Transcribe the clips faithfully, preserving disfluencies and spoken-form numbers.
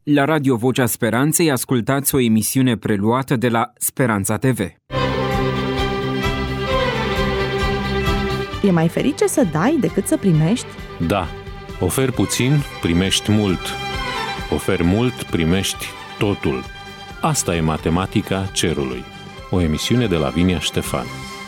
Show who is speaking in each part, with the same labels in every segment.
Speaker 1: La Radio Vocea Speranței ascultați o emisiune preluată de la Speranța T V.
Speaker 2: E mai ferice să dai decât să primești?
Speaker 3: Da. Oferi puțin, primești mult. Oferi mult, primești totul. Asta e matematica cerului. O emisiune de Lavinia Ștefan.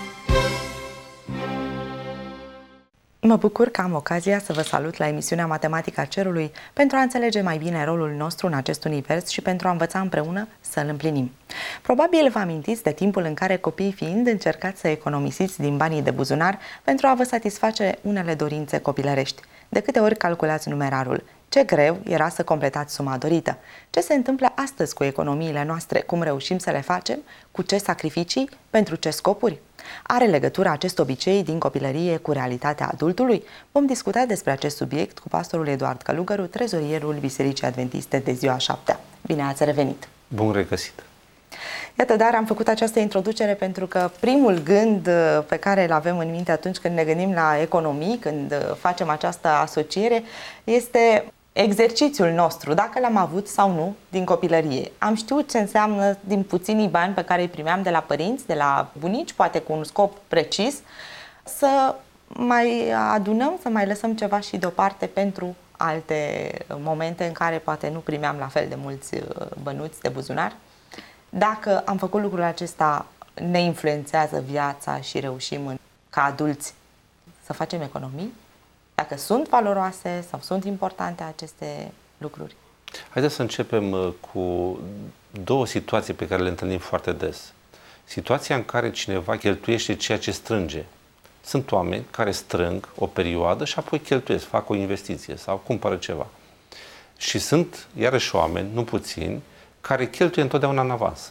Speaker 2: Mă bucur că am ocazia să vă salut la emisiunea Matematica Cerului pentru a înțelege mai bine rolul nostru în acest univers și pentru a învăța împreună să-l împlinim. Probabil vă amintiți de timpul în care, copiii fiind, încercați să economisiți din banii de buzunar pentru a vă satisface unele dorințe copilărești. De câte ori calculați numerarul? Ce greu era să completați suma dorită? Ce se întâmplă astăzi cu economiile noastre? Cum reușim să le facem? Cu ce sacrificii? Pentru ce scopuri? Are legătură acest obicei din copilărie cu realitatea adultului? Vom discuta despre acest subiect cu pastorul Eduard Călugăru, trezorierul Bisericii Adventiste de Ziua Șaptea. Bine ați revenit!
Speaker 4: Bun regăsit!
Speaker 2: Iată, dar am făcut această introducere pentru că primul gând pe care îl avem în minte atunci când ne gândim la economii, când facem această asociere, este exercițiul nostru, dacă l-am avut sau nu din copilărie. Am știut ce înseamnă din puținii bani pe care îi primeam de la părinți, de la bunici, poate cu un scop precis, să mai adunăm, să mai lăsăm ceva și deoparte pentru alte momente în care poate nu primeam la fel de mulți bănuți de buzunar. Dacă am făcut lucrul acesta, ne influențează viața și reușim în, ca adulți să facem economii? Dacă sunt valoroase sau sunt importante aceste lucruri?
Speaker 4: Haideți să începem cu două situații pe care le întâlnim foarte des. Situația în care cineva cheltuiește ceea ce strânge. Sunt oameni care strâng o perioadă și apoi cheltuiesc, fac o investiție sau cumpără ceva. Și sunt, iarăși, oameni, nu puțini, care cheltuie întotdeauna în avans.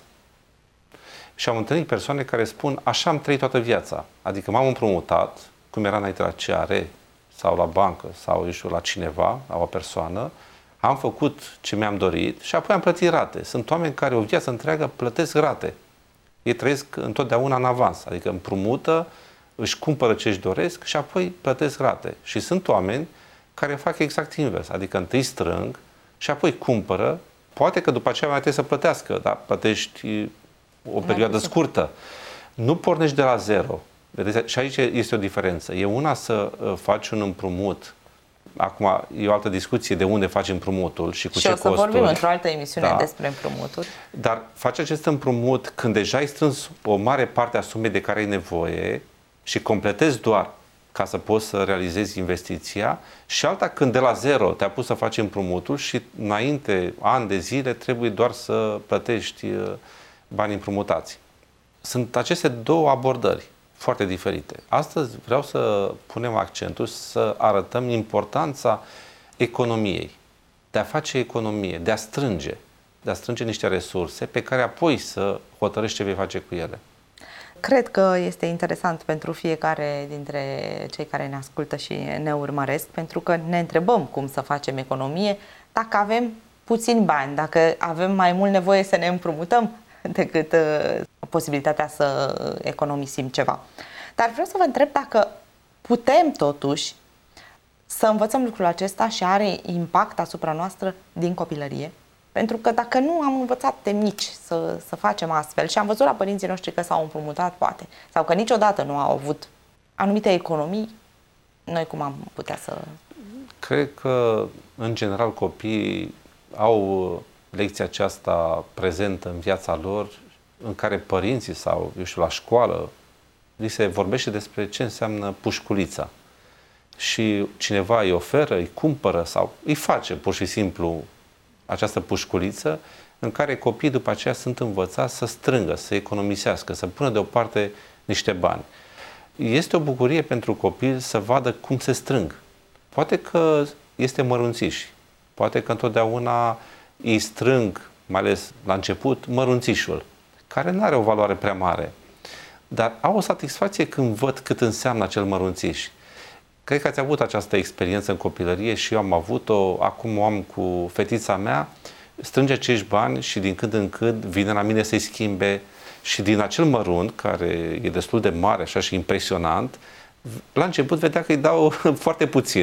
Speaker 4: Și am întâlnit persoane care spun, așa am trăit toată viața. Adică m-am împrumutat, cum era înainte la C R sau la bancă sau, eu știu, la cineva, la o persoană, am făcut ce mi-am dorit și apoi am plătit rate. Sunt oameni care o viață întreagă plătesc rate. Ei trăiesc întotdeauna în avans, adică împrumută, își cumpără ce își doresc și apoi plătesc rate. Și sunt oameni care fac exact invers, adică întâi strâng și apoi cumpără. Poate că după aceea mai trebuie să plătească, dar plătești o perioadă scurtă. Nu pornești de la zero. Vedeți? Și aici este o diferență. E una să faci un împrumut. Acum e o altă discuție de unde faci împrumutul și cu
Speaker 2: și
Speaker 4: ce
Speaker 2: costuri. Și o să vorbim într-o altă emisiune da. despre împrumuturi.
Speaker 4: Dar faci acest împrumut când deja ai strâns o mare parte a sumei de care ai nevoie și completezi doar ca să poți să realizezi investiția, și alta când de la zero te-a pus să faci împrumutul și înainte, ani de zile, trebuie doar să plătești banii împrumutați. Sunt aceste două abordări foarte diferite. Astăzi vreau să punem accentul, să arătăm importanța economiei, de a face economie, de a strânge, de a strânge niște resurse pe care apoi să hotărăști ce vei face cu ele.
Speaker 2: Cred că este interesant pentru fiecare dintre cei care ne ascultă și ne urmăresc, pentru că ne întrebăm cum să facem economie dacă avem puțini bani, dacă avem mai mult nevoie să ne împrumutăm decât uh, posibilitatea să economisim ceva. Dar vreau să vă întreb dacă putem totuși să învățăm lucrul acesta și are impact asupra noastră din copilărie. Pentru că dacă nu am învățat de mici să, să facem astfel și am văzut la părinții noștri că s-au împrumutat, poate, sau că niciodată nu au avut anumite economii, noi cum am putea să...
Speaker 4: Cred că, în general, copiii au lecția aceasta prezentă în viața lor, în care părinții sau, eu știu, la școală, li se vorbește despre ce înseamnă pușculița. Și cineva îi oferă, îi cumpără sau îi face, pur și simplu, această pușculiță în care copiii după aceea sunt învățați să strângă, să economisească, să pună deoparte niște bani. Este o bucurie pentru copil să vadă cum se strâng. Poate că este mărunțiș, poate că întotdeauna îi strâng, mai ales la început, mărunțișul, care nu are o valoare prea mare, dar au o satisfacție când văd cât înseamnă acel mărunțiș. Cred că ați avut această experiență în copilărie și eu am avut-o, acum o am cu fetița mea, strânge acești bani și din când în când vine la mine să-i schimbe și din acel mărunt, care e destul de mare așa și impresionant, la început vedea că îi dau foarte puțin.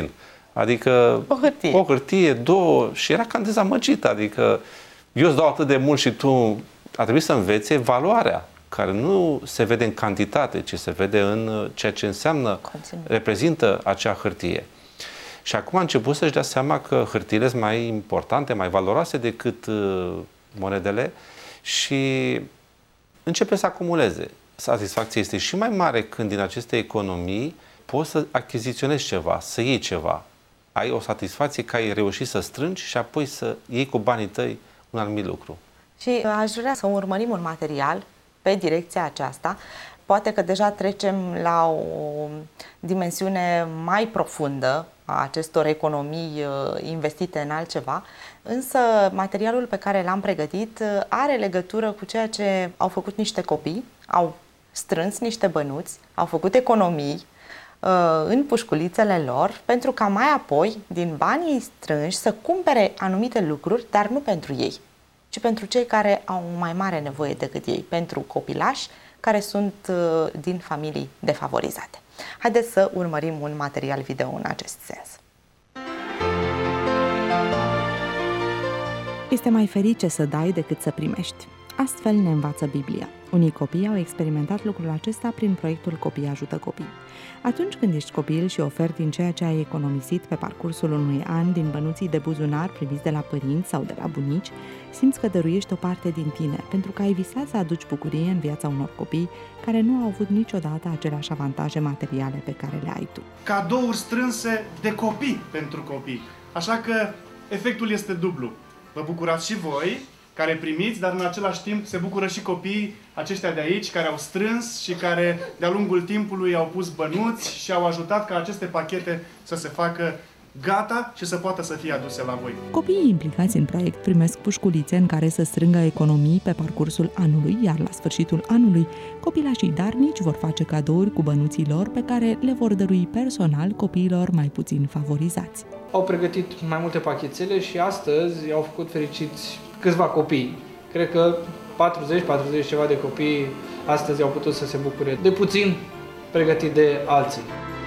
Speaker 4: Adică
Speaker 2: o hârtie,
Speaker 4: o hârtie două, și era cam dezamăgit. Adică eu îți dau atât de mult și tu a trebuit să învețe valoarea, care nu se vede în cantitate, ci se vede în ceea ce înseamnă,
Speaker 2: conținut,
Speaker 4: reprezintă acea hârtie. Și acum a început să-și dea seama că hârtiile sunt mai importante, mai valoroase decât uh, monedele și începe să acumuleze. Satisfacția este și mai mare când din aceste economii poți să achiziționezi ceva, să iei ceva. Ai o satisfacție că ai reușit să strângi și apoi să iei cu banii tăi un anumit lucru.
Speaker 2: Și aș vrea să urmărim un material pe direcția aceasta. Poate că deja trecem la o dimensiune mai profundă a acestor economii investite în altceva, însă materialul pe care l-am pregătit are legătură cu ceea ce au făcut niște copii, au strâns niște bănuți, au făcut economii în pușculițele lor, pentru ca mai apoi, din banii strânși, să cumpere anumite lucruri, dar nu pentru ei, ci pentru cei care au o mai mare nevoie decât ei, pentru copilași care sunt din familii defavorizate. Haideți să urmărim un material video în acest sens.
Speaker 5: Este mai ferice să dai decât să primești. Astfel ne învață Biblia. Unii copii au experimentat lucrul acesta prin proiectul Copii ajută copii. Atunci când ești copil și oferi din ceea ce ai economisit pe parcursul unui an din bănuții de buzunar primiți de la părinți sau de la bunici, simți că dăruiești o parte din tine, pentru că ai visat să aduci bucurie în viața unor copii care nu au avut niciodată aceleași avantaje materiale pe care le ai tu.
Speaker 6: Cadouri strânse de copii pentru copii. Așa că efectul este dublu. Vă bucurați și voi care primiți, dar în același timp se bucură și copiii aceștia de aici care au strâns și care de-a lungul timpului au pus bănuți și au ajutat ca aceste pachete să se facă gata și să poată să fie aduse la voi.
Speaker 5: Copiii implicați în proiect primesc pușculițe în care să strângă economii pe parcursul anului, iar la sfârșitul anului, copilașii darnici vor face cadouri cu bănuții lor pe care le vor dărui personal copiilor mai puțin favorizați.
Speaker 7: Au pregătit mai multe pachetele și astăzi au făcut fericiți câțiva copii. Cred că patruzeci patruzeci ceva de copii astăzi au putut să se bucure de puțin pregătit de alții.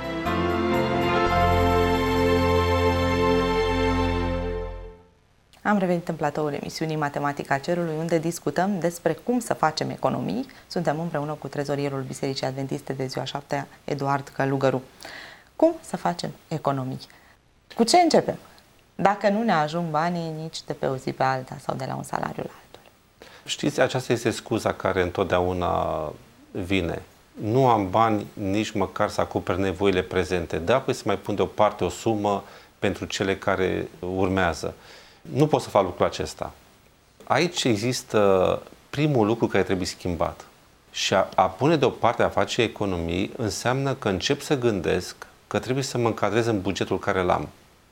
Speaker 2: Am revenit în platoul emisiunii Matematica Cerului, unde discutăm despre cum să facem economii. Suntem împreună cu trezorierul Bisericii Adventiste de ziua șaptea, Eduard Călugăru. Cum să facem economii? Cu ce începem? Dacă nu ne ajung banii nici de pe o zi pe alta sau de la un salariu la altul.
Speaker 4: Știți, aceasta este scuza care întotdeauna vine. Nu am bani nici măcar să acoper nevoile prezente. Da, apoi să mai pun deoparte o sumă pentru cele care urmează. Nu pot să fac lucrul acesta. Aici există primul lucru care trebuie schimbat. Și a, a pune deoparte, a face economii, înseamnă că încep să gândesc că trebuie să mă încadrez în bugetul care l-am.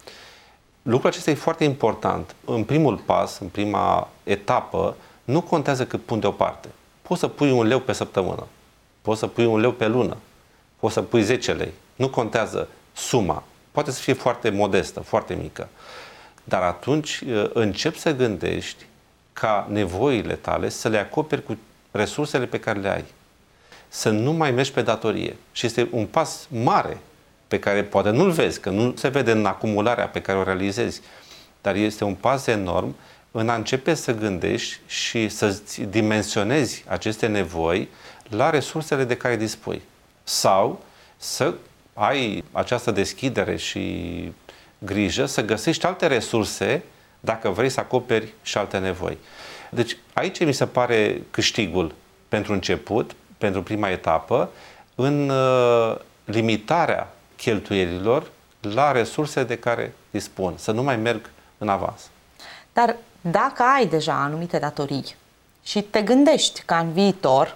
Speaker 4: Lucrul acesta e foarte important. În primul pas, în prima etapă, nu contează cât pun deoparte. Poți să pui un leu pe săptămână, poți să pui un leu pe lună, poți să pui zece lei. Nu contează suma. Poate să fie foarte modestă, foarte mică. Dar atunci începi să gândești ca nevoile tale să le acoperi cu resursele pe care le ai. Să nu mai mergi pe datorie. Și este un pas mare pe care poate nu-l vezi, că nu se vede în acumularea pe care o realizezi, dar este un pas enorm în a începe să gândești și să-ți dimensionezi aceste nevoi la resursele de care dispui. Sau să ai această deschidere și grijă să găsești alte resurse dacă vrei să acoperi și alte nevoi. Deci aici mi se pare câștigul pentru început, pentru prima etapă, în uh, limitarea cheltuielilor la resurse de care dispun, să nu mai merg în avans.
Speaker 2: Dar dacă ai deja anumite datorii și te gândești ca în viitor,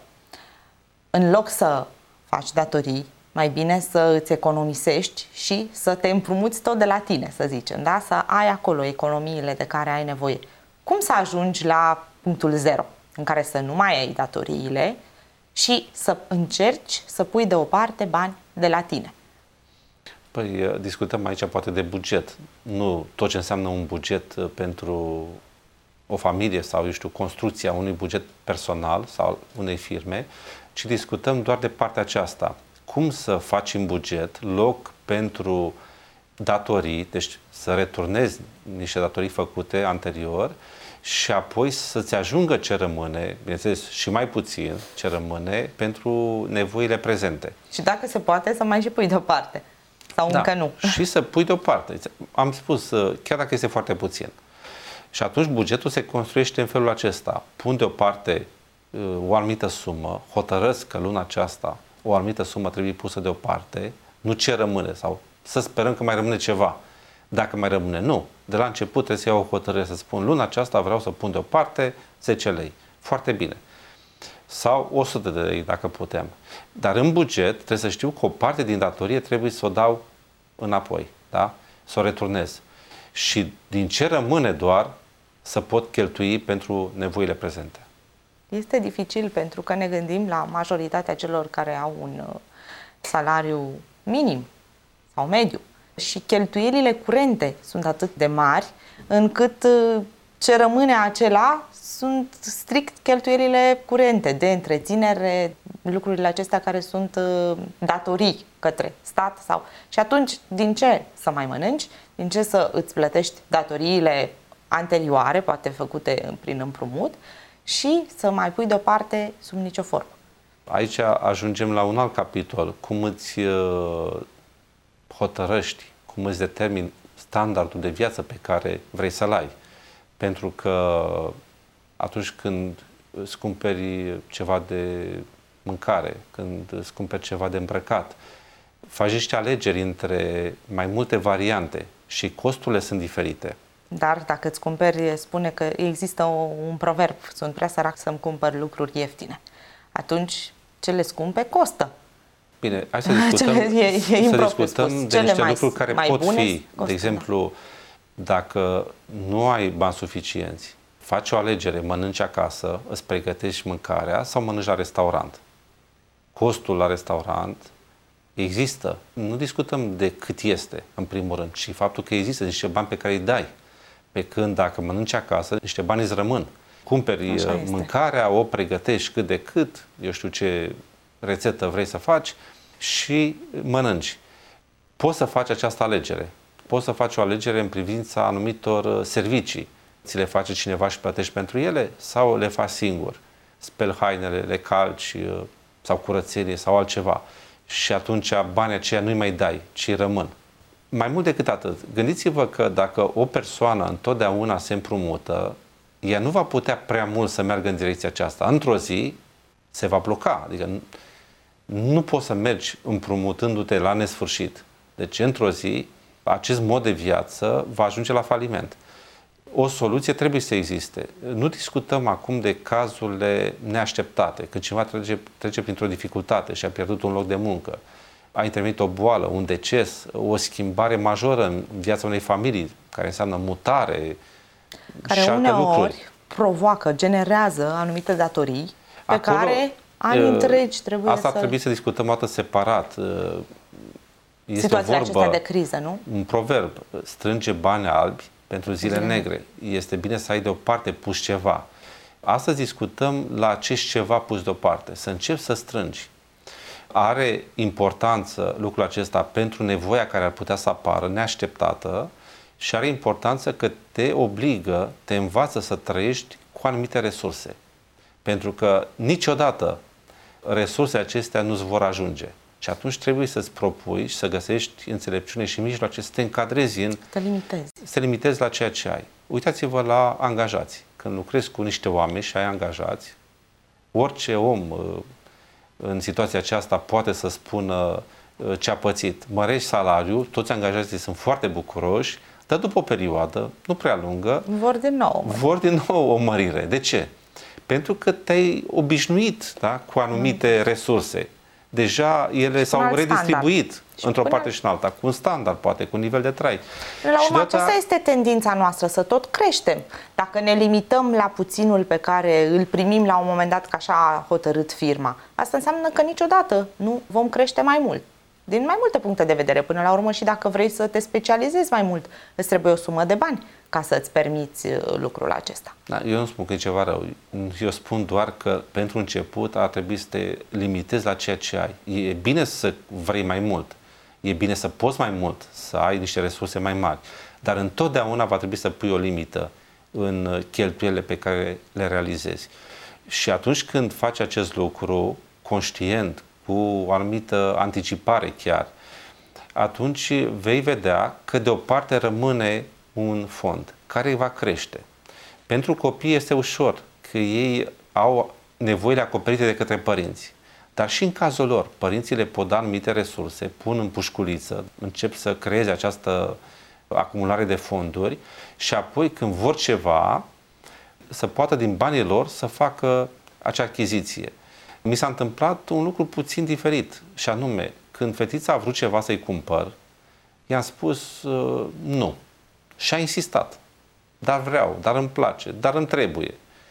Speaker 2: în loc să faci datorii, mai bine să îți economisești și să te împrumuți tot de la tine, să zicem, da? Să ai acolo economiile de care ai nevoie. Cum să ajungi la punctul zero, în care să nu mai ai datoriile și să încerci să pui deoparte bani de la tine?
Speaker 4: Păi, discutăm aici poate de buget. Nu tot ce înseamnă un buget pentru o familie sau, eu știu, construcția unui buget personal sau unei firme, ci discutăm doar de partea aceasta. Cum să faci în buget loc pentru datorii, deci să returnezi niște datorii făcute anterior și apoi să-ți ajungă ce rămâne, bineînțeles și mai puțin ce rămâne pentru nevoile prezente.
Speaker 2: Și dacă se poate să mai și pui deoparte sau
Speaker 4: da,
Speaker 2: încă nu.
Speaker 4: Și să pui deoparte. Am spus, chiar dacă este foarte puțin. Și atunci bugetul se construiește în felul acesta. Pun deoparte o anumită sumă, hotărăsc că luna aceasta o anumită sumă trebuie pusă deoparte, nu ce rămâne sau să sperăm că mai rămâne ceva. Dacă mai rămâne, nu. De la început trebuie să iau o hotărâre, să spun luna aceasta vreau să pun deoparte zece lei. Foarte bine. Sau o sută de lei dacă putem. Dar în buget trebuie să știu că o parte din datorie trebuie să o dau înapoi, da? Să o returnez. Și din ce rămâne doar să pot cheltui pentru nevoile prezente.
Speaker 2: Este dificil pentru că ne gândim la majoritatea celor care au un salariu minim sau mediu și cheltuielile curente sunt atât de mari încât ce rămâne acela sunt strict cheltuielile curente de întreținere, lucrurile acestea care sunt datorii către stat sau... Și atunci, din ce să mai mănânci? Din ce să îți plătești datoriile anterioare, poate făcute prin împrumut, și să mai pui deoparte sub nicio formă.
Speaker 4: Aici ajungem la un alt capitol. Cum îți hotărăști, cum îți determini standardul de viață pe care vrei să-l ai. Pentru că atunci când îți cumperi ceva de mâncare, când îți cumperi ceva de îmbrăcat, faci niște alegeri între mai multe variante și costurile sunt diferite.
Speaker 2: Dar dacă îți cumperi, spune că există un proverb, sunt prea sărac să-mi cumpăr lucruri ieftine. Atunci cele scumpe costă.
Speaker 4: Bine, hai să discutăm,
Speaker 2: e, e
Speaker 4: să discutăm de niște
Speaker 2: mai,
Speaker 4: lucruri care
Speaker 2: mai
Speaker 4: pot
Speaker 2: bune,
Speaker 4: fi.
Speaker 2: costă,
Speaker 4: de exemplu, da. Dacă nu ai bani suficienți, faci o alegere, mănânci acasă, îți pregătești mâncarea sau mănânci la restaurant. Costul la restaurant există. Nu discutăm de cât este, în primul rând, ci faptul că există niște bani pe care îi dai. Pe când dacă mănânci acasă, niște bani îți rămân. Cumperi mâncarea, o pregătești cât de cât, eu știu ce rețetă vrei să faci și mănânci. Poți să faci această alegere. Poți să faci o alegere în privința anumitor servicii. Ți le face cineva și plătești pentru ele sau le faci singur? Speli hainele, le calci sau curățenie sau altceva. Și atunci banii aceia nu-i mai dai, ci rămân. Mai mult decât atât, gândiți-vă că dacă o persoană întotdeauna se împrumută, ea nu va putea prea mult să meargă în direcția aceasta. Într-o zi se va bloca. Adică nu, nu poți să mergi împrumutându-te la nesfârșit. Deci, într-o zi, acest mod de viață va ajunge la faliment. O soluție trebuie să existe. Nu discutăm acum de cazurile neașteptate, când cineva trece, trece printr-o dificultate și a pierdut un loc de muncă, a intervenit o boală, un deces, o schimbare majoră în viața unei familii, care înseamnă mutare
Speaker 2: care
Speaker 4: și alte
Speaker 2: uneori
Speaker 4: lucruri.
Speaker 2: provoacă, generează anumite datorii pe
Speaker 4: Acolo,
Speaker 2: care ani întregi trebuie
Speaker 4: asta
Speaker 2: să...
Speaker 4: trebuie să discutăm o dată separat. Este
Speaker 2: situațiile
Speaker 4: o vorbă,
Speaker 2: acestea de criză, nu?
Speaker 4: un proverb, strânge bani albi pentru zile
Speaker 2: Zile.
Speaker 4: negre. Este bine să ai deoparte pus ceva. Astăzi discutăm la acest ceva pus deoparte. Să începi să strângi. Are importanță lucrul acesta pentru nevoia care ar putea să apară, neașteptată, și are importanță că te obligă, te învață să trăiești cu anumite resurse. Pentru că niciodată resursele acestea nu-ți vor ajunge. Și atunci trebuie să-ți propui și să găsești înțelepciune și mijloace să te încadrezi în...
Speaker 2: Te limitezi.
Speaker 4: Să te limitezi la ceea ce ai. Uitați-vă la angajați. Când lucrezi cu niște oameni și ai angajați, orice om în situația aceasta poate să spună ce a pățit. Mărești salariul, toți angajații sunt foarte bucuroși, dar după o perioadă, nu prea lungă,
Speaker 2: vor din nou,
Speaker 4: vor din nou o mărire. De ce? Pentru că te-ai obișnuit, da, cu anumite resurse. Deja ele s-au redistribuit într-o parte și în alta, cu un standard, poate, cu un nivel de trai.
Speaker 2: La urmă, aceasta este tendința noastră, să tot creștem. Dacă ne limităm la puținul pe care îl primim la un moment dat, că așa a hotărât firma, asta înseamnă că niciodată nu vom crește mai mult. Din mai multe puncte de vedere, până la urmă, și dacă vrei să te specializezi mai mult, îți trebuie o sumă de bani ca să-ți permiți lucrul acesta.
Speaker 4: Da, eu nu spun că e ceva rău. Eu spun doar că pentru început ar trebui să te limitezi la ceea ce ai. E bine să vrei mai mult. E bine să poți mai mult, să ai niște resurse mai mari, dar întotdeauna va trebui să pui o limită în cheltuielile pe care le realizezi. Și atunci când faci acest lucru conștient, cu o anumită anticipare chiar, atunci vei vedea că de o parte rămâne un fond care va crește. Pentru copii este ușor, că ei au nevoile acoperite de către părinți. Dar și în cazul lor, părinții le pot da anumite resurse, pun în pușculiță, încep să creeze această acumulare de fonduri și apoi când vor ceva, să poată din banii lor să facă acea achiziție. Mi s-a întâmplat un lucru puțin diferit și anume, când fetița a vrut ceva să-i cumpăr, i-am spus uh, nu. Și a insistat. Dar vreau, dar îmi place, dar îmi trebuie.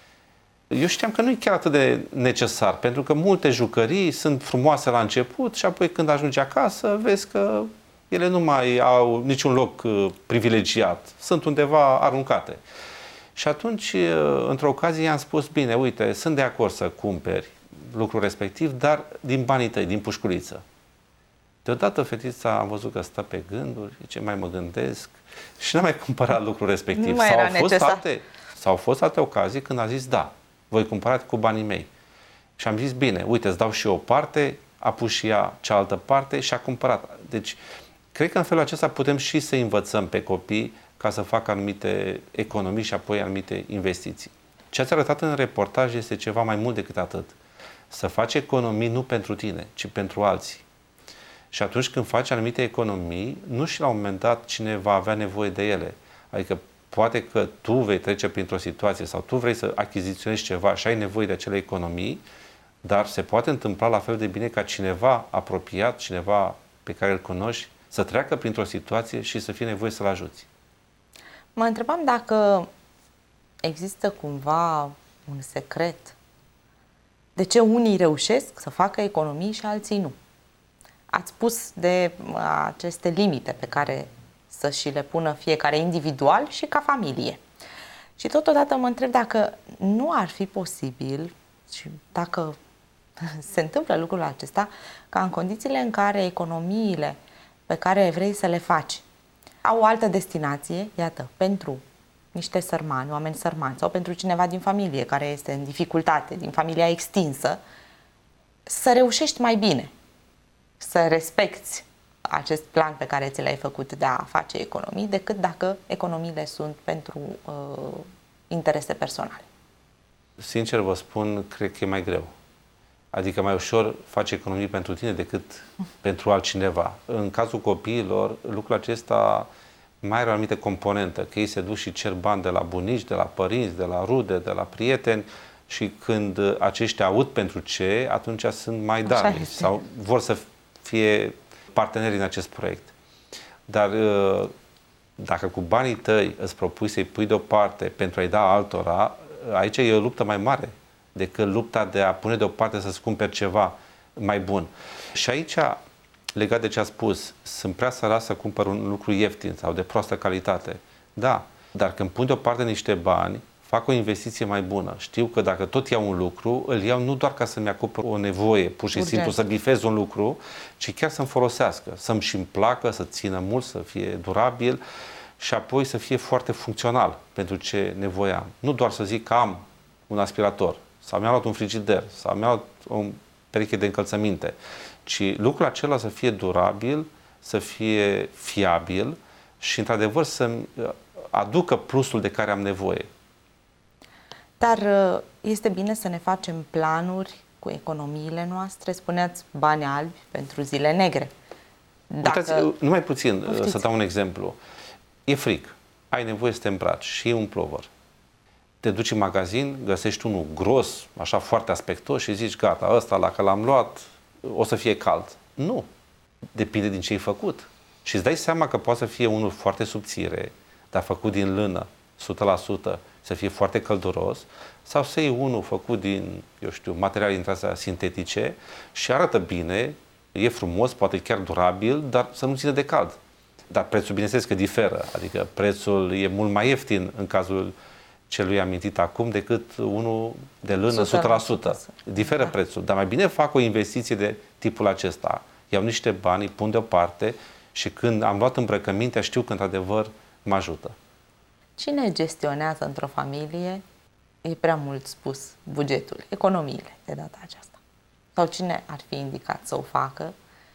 Speaker 4: Eu știam că nu e chiar atât de necesar, pentru că multe jucării sunt frumoase la început și apoi când ajungi acasă, vezi că ele nu mai au niciun loc uh, privilegiat, sunt undeva aruncate. Și atunci, uh, într-o ocazie, i-am spus, bine, uite, sunt de acord să cumperi lucrul respectiv, dar din banii tăi, din pușculiță. Deodată fetița am văzut că stă pe gânduri, ce mai mă gândesc și n-am mai cumpărat lucrul respectiv.
Speaker 2: Nu mai
Speaker 4: sau,
Speaker 2: era
Speaker 4: au fost
Speaker 2: necesar.
Speaker 4: alte, sau au fost alte ocazii când a zis da, voi cumpăra cu banii mei. Și am zis bine, uite, îți dau și eu o parte, a pus și ea cealaltă parte și a cumpărat. Deci, cred că în felul acesta putem și să învățăm pe copii ca să facă anumite economii și apoi anumite investiții. Ce ați arătat în reportaj este ceva mai mult decât atât. Să faci economii nu pentru tine, ci pentru alții. Și atunci când faci anumite economii, nu și la un moment dat cine va avea nevoie de ele. Adică poate că tu vei trece printr-o situație sau tu vrei să achiziționezi ceva și ai nevoie de acele economii, dar se poate întâmpla la fel de bine ca cineva apropiat, cineva pe care îl cunoști, să treacă printr-o situație și să fie nevoie să-l ajuți.
Speaker 2: Mă întrebam dacă există cumva un secret. De ce unii reușesc să facă economii și alții nu? Ați spus de aceste limite pe care să și le pună fiecare individual și ca familie. Și totodată mă întreb dacă nu ar fi posibil și dacă se întâmplă lucrul acesta, ca în condițiile în care economiile pe care vrei să le faci au o altă destinație, iată, pentru niște sărmani, oameni sărmani sau pentru cineva din familie care este în dificultate, din familia extinsă, să reușești mai bine, să respecti acest plan pe care ți l-ai făcut de a face economii, decât dacă economiile sunt pentru uh, interese personale.
Speaker 4: Sincer vă spun, cred că e mai greu. Adică mai ușor faci economii pentru tine decât pentru altcineva. În cazul copiilor, lucrul acesta mai are o anumită componentă, că ei se duc și cer bani de la bunici, de la părinți, de la rude, de la prieteni și când aceștia aud pentru ce, atunci sunt mai darnici sau vor să fie parteneri în acest proiect. Dar dacă cu banii tăi îți propui să-i pui deoparte pentru a-i da altora, aici e o luptă mai mare decât lupta de a pune deoparte să-ți cumperi ceva mai bun. Și aici, legat de ce a spus, sunt prea sărac să cumpăr un lucru ieftin sau de proastă calitate. Da, dar când pun deoparte niște bani, fac o investiție mai bună. Știu că dacă tot iau un lucru, îl iau nu doar ca să-mi acopăr o nevoie, pur și simplu să bifez un lucru, ci chiar să-mi folosească, să-mi și-mi placă, să țină mult, să fie durabil și apoi să fie foarte funcțional pentru ce nevoie am. Nu doar să zic că am un aspirator sau mi-am luat un frigider sau mi-am luat o pereche de încălțăminte, ci lucrul acela să fie durabil, să fie fiabil și, într-adevăr, să-mi aducă plusul de care am nevoie.
Speaker 2: Dar este bine să ne facem planuri cu economiile noastre. Spuneați bani albi pentru zile negre.
Speaker 4: Dacă... Uitați, numai puțin, Poftiți. Să dau un exemplu. E frig, ai nevoie să te îmbraci și e un plover. Te duci în magazin, găsești unul gros, așa foarte aspectos și zici, gata, ăsta, dacă l-am luat, o să fie cald. Nu. Depinde din ce ai făcut. Și îți dai seama că poate să fie unul foarte subțire, dar făcut din lână, o sută la sută, să fie foarte călduros, sau să iei unul făcut din, eu știu, materiale dintre astea sintetice și arată bine, e frumos, poate chiar durabil, dar să nu ține de cald. Dar prețul, bineînțeles că diferă, adică prețul e mult mai ieftin în cazul celui amintit acum decât unul de lână o sută la sută. Diferă da. Prețul, dar mai bine fac o investiție de tipul acesta. Iau niște bani, îi pun deoparte și când am luat îmbrăcămintea știu că într-adevăr mă ajută.
Speaker 2: Cine gestionează într-o familie, e prea mult spus, bugetul, economiile de data aceasta? Sau cine ar fi indicat să o facă?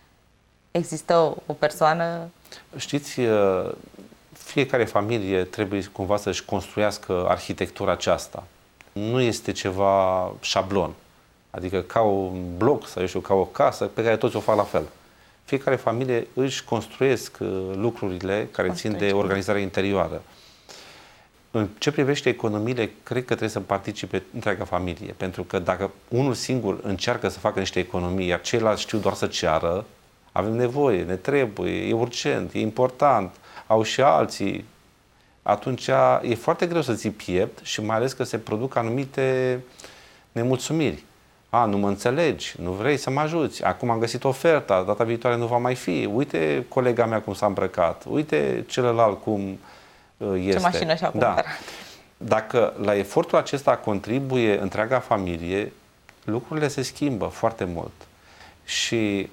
Speaker 2: Există o, o persoană...
Speaker 4: Știți, fiecare familie trebuie cumva să-și construiască arhitectura aceasta. Nu este ceva șablon. Adică ca un bloc sau eu știu, ca o casă pe care toți o fac la fel. Fiecare familie își construiesc lucrurile care Construiește. țin de organizarea interioară. În ce privește economiile, cred că trebuie să participe întreaga familie. Pentru că dacă unul singur încearcă să facă niște economii, iar ceilalți știu doar să ceară, avem nevoie, ne trebuie, e urgent, e important, au și alții, atunci e foarte greu să ții piept și mai ales că se produc anumite nemulțumiri. A, nu mă înțelegi, nu vrei să mă ajuți, acum am găsit oferta, data viitoare nu va mai fi, uite colega mea cum s-a îmbrăcat, uite celălalt cum este.
Speaker 2: Ce mașină și-a cumpărat.
Speaker 4: Da. Dacă la efortul acesta contribuie întreaga familie, lucrurile se schimbă foarte mult. Și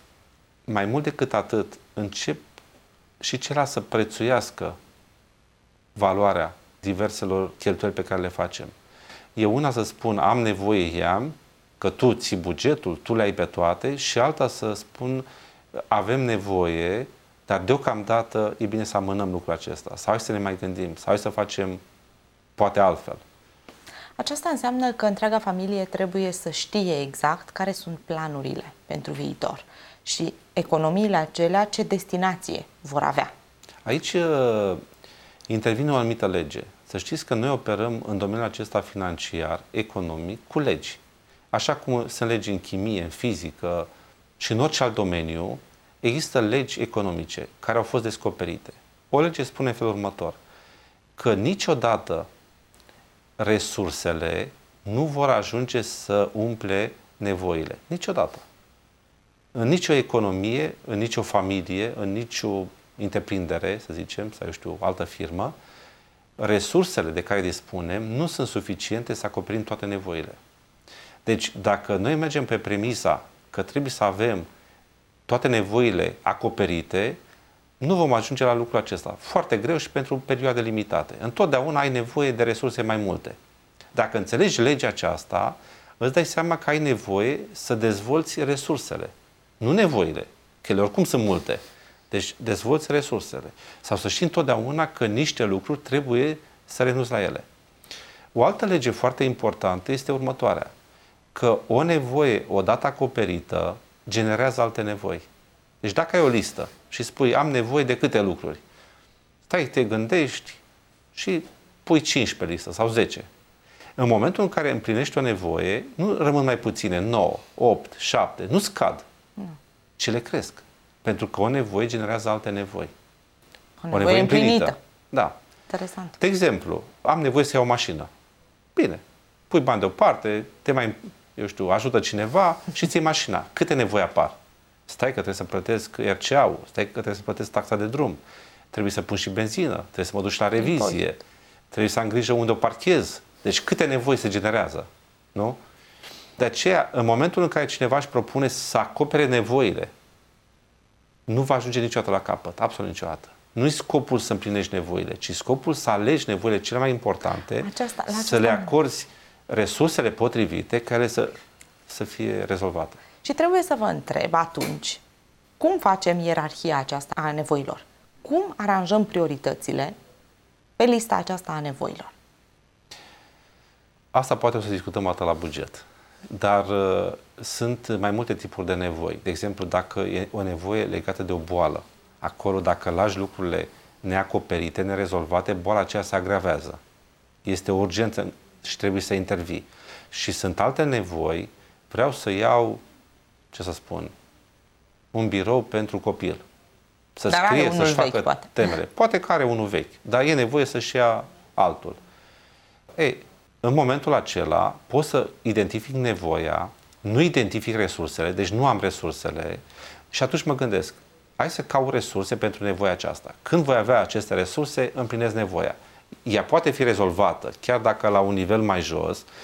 Speaker 4: mai mult decât atât, încep și celălalt să prețuiască valoarea diverselor cheltuieli pe care le facem. E una să spun, am nevoie, i-am, că tu ții bugetul, tu le ai pe toate, și alta să spun, avem nevoie, dar deocamdată e bine să amânăm lucrul acesta. Sau hai să ne mai gândim, sau hai să facem poate altfel.
Speaker 2: Aceasta înseamnă că întreaga familie trebuie să știe exact care sunt planurile pentru viitor și economiile acelea ce destinație vor avea.
Speaker 4: Aici uh, intervine o anumită lege. Să știți că noi operăm în domeniul acesta financiar, economic, cu legi. Așa cum sunt legi în chimie, în fizică și în orice alt domeniu, există legi economice care au fost descoperite. O lege spune în felul următor, că niciodată resursele nu vor ajunge să umple nevoile. Niciodată. În nicio economie, în nicio familie, în nicio întreprindere, să zicem, sau eu știu, altă firmă, resursele de care dispunem nu sunt suficiente să acoperim toate nevoile. Deci, dacă noi mergem pe premisa că trebuie să avem toate nevoile acoperite, nu vom ajunge la lucrul acesta. Foarte greu și pentru perioade limitate. Întotdeauna ai nevoie de resurse mai multe. Dacă înțelegi legea aceasta, îți dai seama că ai nevoie să dezvolți resursele, nu nevoile, că ele oricum sunt multe. Deci dezvolți resursele. Sau să știi întotdeauna că niște lucruri trebuie să renunți la ele. O altă lege foarte importantă este următoarea, că o nevoie odată acoperită generează alte nevoi. Deci dacă ai o listă și spui am nevoie de câte lucruri, stai, te gândești și pui cinci pe listă sau zece. În momentul în care împlinești o nevoie, nu rămân mai puține, nouă, opt, șapte, nu scad, mm. ci le cresc. Pentru că o nevoie generează alte nevoi.
Speaker 2: O nevoie, o nevoie împlinită. împlinită.
Speaker 4: Da.
Speaker 2: Interesant.
Speaker 4: De exemplu, am nevoie să iau o mașină. Bine, pui bani deoparte, te mai, eu știu, ajută cineva și ții mașina. Câte nevoi apar? Stai că trebuie să plătesc R C A-ul, stai că trebuie să plătesc taxa de drum, trebuie să pun și benzină, trebuie să mă duc la revizie, trebuie să am grijă unde o parchez. Deci câte nevoi se generează, nu? De aceea, în momentul în care cineva își propune să acopere nevoile, nu va ajunge niciodată la capăt, absolut niciodată. Nu-i scopul să împlinești nevoile, ci scopul să alegi nevoile cele mai importante, aceasta, să le acorzi resursele potrivite care să, să fie rezolvate.
Speaker 2: Și trebuie să vă întreb atunci, cum facem ierarhia aceasta a nevoilor? Cum aranjăm prioritățile pe lista aceasta a nevoilor?
Speaker 4: Asta poate o să discutăm o dată la buget. Dar uh, sunt mai multe tipuri de nevoi. De exemplu, dacă e o nevoie legată de o boală, acolo dacă lași lucrurile neacoperite, nerezolvate, boala aceea se agravează. Este o urgență și trebuie să intervii. Și sunt alte nevoi, vreau să iau, ce să spun, un birou pentru copil. Să
Speaker 2: dar
Speaker 4: scrie, să-și
Speaker 2: vechi,
Speaker 4: facă
Speaker 2: poate.
Speaker 4: temele. Poate că are unul vechi, dar e nevoie să-și ia altul. Ei, în momentul acela pot să identific nevoia, nu identific resursele, deci nu am resursele și atunci mă gândesc, hai să caut resurse pentru nevoia aceasta. Când voi avea aceste resurse, împlinesc nevoia. Ea poate fi rezolvată, chiar dacă la un nivel mai jos,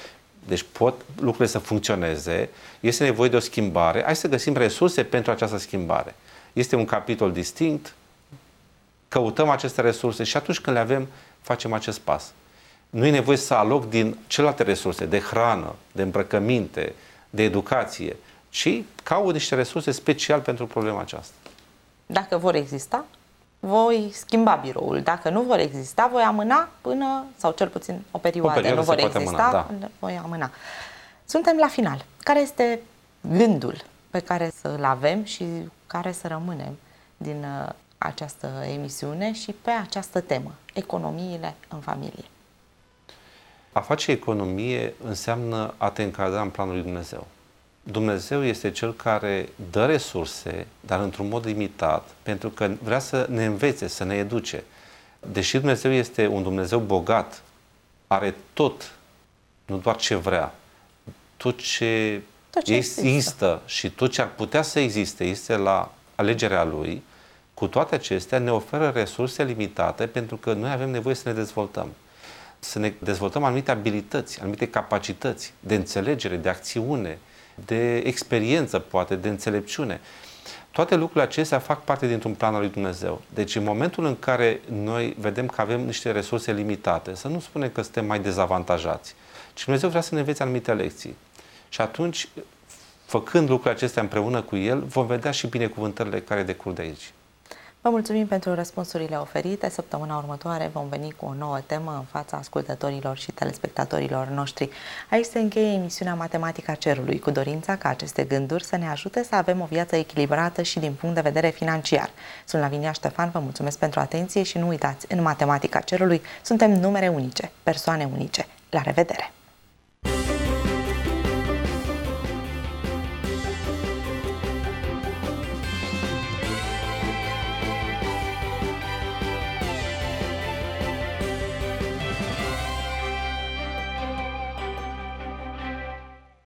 Speaker 4: Deci pot lucrurile să funcționeze, este nevoie de o schimbare, hai să găsim resurse pentru această schimbare. Este un capitol distinct, căutăm aceste resurse și atunci când le avem, facem acest pas. Nu e nevoie să aloc din celelalte resurse, de hrană, de îmbrăcăminte, de educație, ci caut niște resurse special pentru problema aceasta.
Speaker 2: Dacă vor exista, voi schimba biroul. Dacă nu vor exista, voi amâna până, sau cel puțin o perioadă, o perioadă nu vor exista, amâna, da. voi amâna. Suntem la final. Care este gândul pe care să-l avem și care să rămânem din uh, această emisiune și pe această temă, economiile în familie?
Speaker 4: A face economie înseamnă a te încadra în planul lui Dumnezeu. Dumnezeu este Cel care dă resurse, dar într-un mod limitat, pentru că vrea să ne învețe, să ne educe. Deși Dumnezeu este un Dumnezeu bogat, are tot, nu doar ce vrea, tot ce, tot ce există. există și tot ce ar putea să existe, este la alegerea Lui, cu toate acestea ne oferă resurse limitate pentru că noi avem nevoie să ne dezvoltăm. Să ne dezvoltăm anumite abilități, anumite capacități de înțelegere, de acțiune, de experiență, poate, de înțelepciune. Toate lucrurile acestea fac parte dintr-un plan al lui Dumnezeu. Deci în momentul în care noi vedem că avem niște resurse limitate, să nu spunem că suntem mai dezavantajați, ci Dumnezeu vrea să ne învețe anumite lecții. Și atunci, făcând lucrurile acestea împreună cu El, vom vedea și binecuvântările care decurg de aici.
Speaker 2: Vă mulțumim pentru răspunsurile oferite. Săptămâna următoare vom veni cu o nouă temă în fața ascultătorilor și telespectatorilor noștri. Aici se încheie emisiunea Matematica Cerului, cu dorința ca aceste gânduri să ne ajute să avem o viață echilibrată și din punct de vedere financiar. Sunt Lavinia Ștefan, vă mulțumesc pentru atenție și nu uitați, în Matematica Cerului suntem numere unice, persoane unice. La revedere!